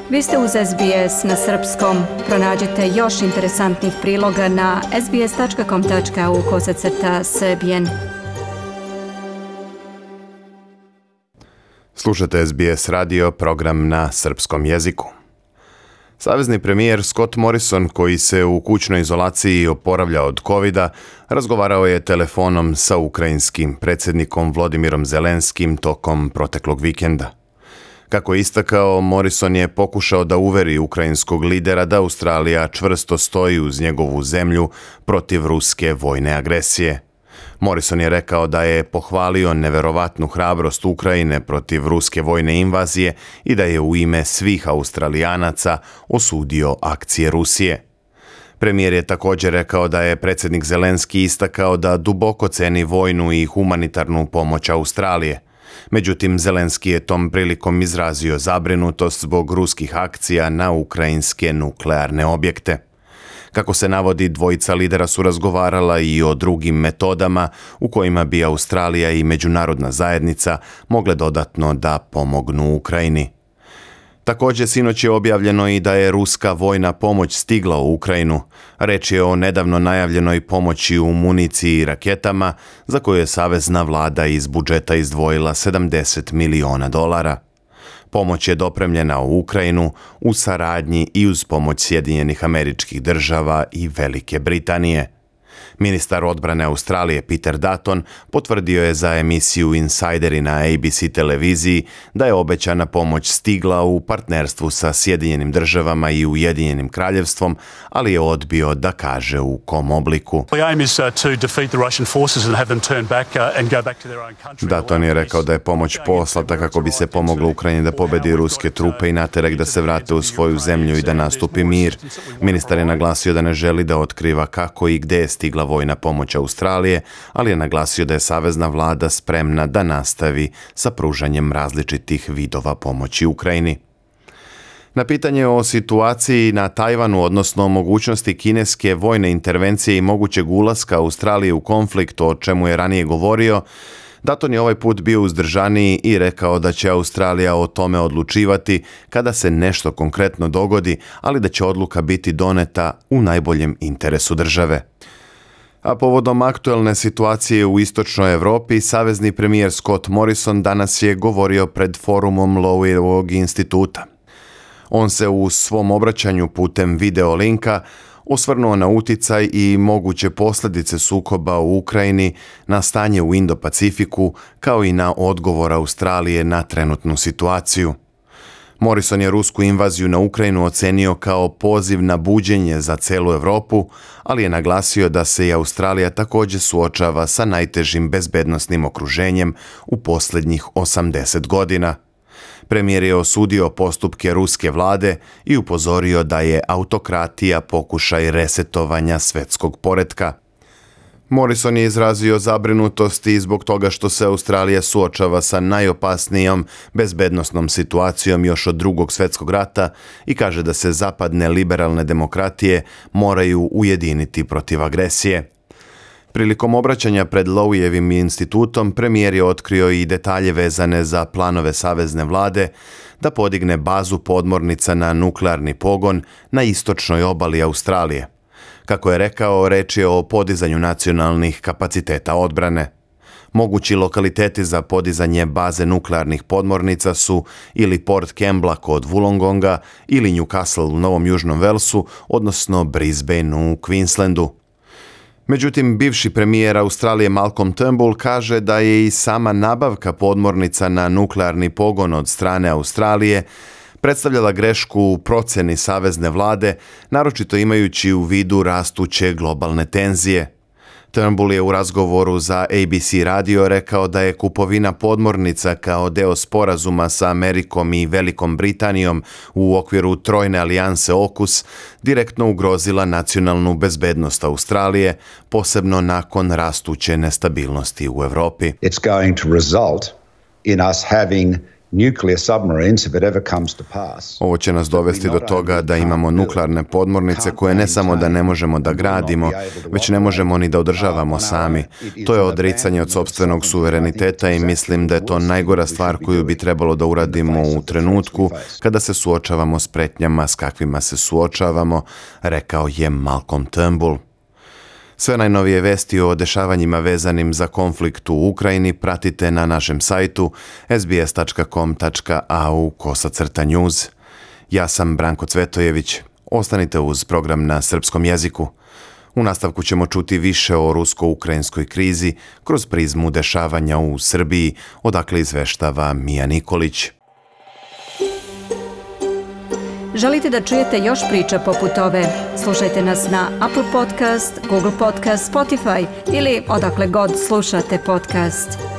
Vi ste uz SBS na srpskom. Pronađite još interesantnih priloga na sbs.com.au/srbijen. Slušate SBS radio, program na srpskom jeziku. Savezni premijer Scott Morrison, koji se u kućnoj izolaciji oporavlja od covida, razgovarao je telefonom sa ukrajinskim predsjednikom Volodymyrom Zelenskim tokom proteklog vikenda. Kako je istakao, Morrison je pokušao da uveri ukrajinskog lidera da Australija čvrsto stoji uz njegovu zemlju protiv ruske vojne agresije. Morrison je rekao da je pohvalio neverovatnu hrabrost Ukrajine protiv ruske vojne invazije i da je u ime svih Australijanaca osudio akcije Rusije. Premijer je također rekao da je predsjednik Zelenski istakao da duboko ceni vojnu i humanitarnu pomoć Australije. Međutim, Zelenski je tom prilikom izrazio zabrinutost zbog ruskih akcija na ukrajinske nuklearne objekte. Kako se navodi, dvojica lidera su razgovarala i o drugim metodama u kojima bi Australija i međunarodna zajednica mogle dodatno da pomognu Ukrajini. Također, sinoć je objavljeno i da je ruska vojna pomoć stigla u Ukrajinu. Reč je o nedavno najavljenoj pomoći u municiji i raketama, za koju je savezna vlada iz budžeta izdvojila $70 miliona. Pomoć je dopremljena u Ukrajinu u saradnji i uz pomoć Sjedinjenih Američkih Država i Velike Britanije. Ministar odbrane Australije Peter Dutton potvrdio je za emisiju Insideri na ABC televiziji da je obećana pomoć stigla u partnerstvu sa Sjedinjenim Državama i Ujedinjenim Kraljevstvom, ali je odbio da kaže u kom obliku. Dutton je rekao da je pomoć poslata kako bi se pomoglo Ukrajini da pobedi ruske trupe i naterek da se vrate u svoju zemlju i da nastupi mir. Ministar je naglasio da ne želi da otkriva kako i gde je stigla vojna pomoć Australije, ali je naglasio da je savezna vlada spremna da nastavi sa pružanjem različitih vidova pomoći Ukrajini. Na pitanje o situaciji na Tajvanu, odnosno o mogućnosti kineske vojne intervencije i mogućeg ulaska Australije u konflikt, o čemu je ranije govorio, Dutton je ovaj put bio uzdržaniji i rekao da će Australija o tome odlučivati kada se nešto konkretno dogodi, ali da će odluka biti doneta u najboljem interesu države. A povodom aktuelne situacije u istočnoj Europi, savezni premijer Scott Morrison danas je govorio pred forumom Loweyevog instituta. On se u svom obraćanju putem video linka osvrnuo na uticaj i moguće posljedice sukoba u Ukrajini, na stanje u Indo-Pacifiku, kao i na odgovor Australije na trenutnu situaciju. Morrison je rusku invaziju na Ukrajinu ocenio kao poziv na buđenje za celu Europu, ali je naglasio da se i Australija također suočava sa najtežim bezbednosnim okruženjem u posljednjih 80 godina. Premijer je osudio postupke ruske vlade i upozorio da je autokratija pokušaj resetovanja svjetskog poretka. Morrison je izrazio zabrinutost i zbog toga što se Australija suočava sa najopasnijom bezbednosnom situacijom još od Drugog svjetskog rata i kaže da se zapadne liberalne demokratije moraju ujediniti protiv agresije. Prilikom obraćanja pred Loweyevim institutom, premijer je otkrio i detalje vezane za planove savezne vlade da podigne bazu podmornica na nuklearni pogon na istočnoj obali Australije. Kako je rekao, reč je o podizanju nacionalnih kapaciteta odbrane. Mogući lokaliteti za podizanje baze nuklearnih podmornica su ili Port Kembla kod Wollongonga ili Newcastle u Novom Južnom Velsu, odnosno Brisbane u Queenslandu. Međutim, bivši premijer Australije Malcolm Turnbull kaže da je i sama nabavka podmornica na nuklearni pogon od strane Australije predstavljala grešku u procjeni savezne vlade, naročito imajući u vidu rastuće globalne tenzije. Turnbull je u razgovoru za ABC radio rekao da je kupovina podmornica kao deo sporazuma sa Amerikom i Velikom Britanijom u okviru trojne alijanse AUKUS direktno ugrozila nacionalnu bezbednost Australije, posebno nakon rastuće nestabilnosti u Europi. It's going to result in us having Ovo će nas dovesti do toga da imamo nuklearne podmornice koje ne samo da ne možemo da gradimo, već ne možemo ni da održavamo sami. To je odricanje od sopstvenog suvereniteta i mislim da je to najgora stvar koju bi trebalo da uradimo u trenutku kada se suočavamo s pretnjama s kakvima se suočavamo, rekao je Malcolm Turnbull. Sve najnovije vesti o dešavanjima vezanim za konflikt u Ukrajini pratite na našem sajtu sbs.com.au/news. Ja sam Branko Cvetojević. Ostanite uz program na srpskom jeziku. U nastavku ćemo čuti više o rusko-ukrajinskoj krizi kroz prizmu dešavanja u Srbiji, odakle izveštava Mija Nikolić. Želite da čujete još priča poput ove? Slušajte nas na Apple Podcast, Google Podcast, Spotify ili odakle god slušate podcast.